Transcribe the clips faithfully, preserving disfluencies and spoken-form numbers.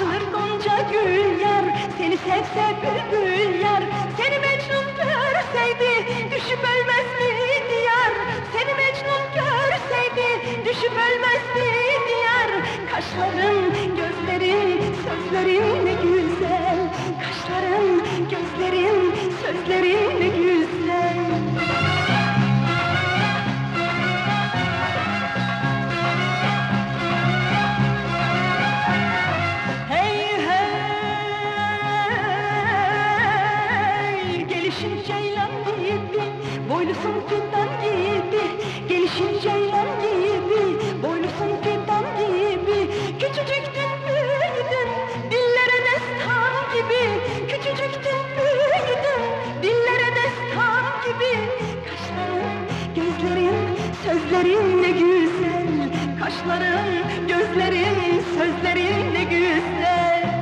açılır gonca gül yar, seni sevse bülbül yar. Seni Mecnun görseydi, düşüp ölmez miydi yar? Seni Mecnun görseydi, düşüp ölmez miydi yar? Kaşların, gözlerin, sözlerin ne güzel. Kaşların, gözlerin, sözlerin ne güzel. Gelişin ceylan gibi, boylusun fidan gibi. Gelişin ceylan gibi, boylusun fidan gibi. Küçücüktün büyüdün, dillere destan gibi. Küçücüktün büyüdün, dillere destan gibi. Kaşların, gözlerin, sözlerin ne güzel. Kaşların, gözlerin, sözlerin ne güzel.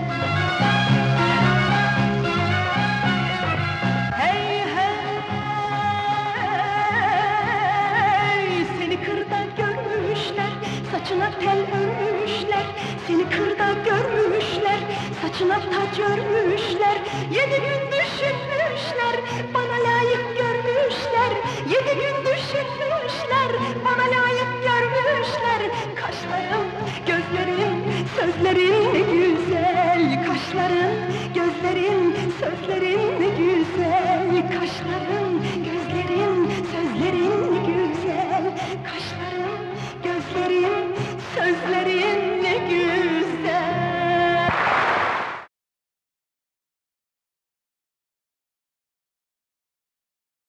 Saçına tel örmüşler, seni kırda görmüşler. Saçına taç örmüşler, yedi gün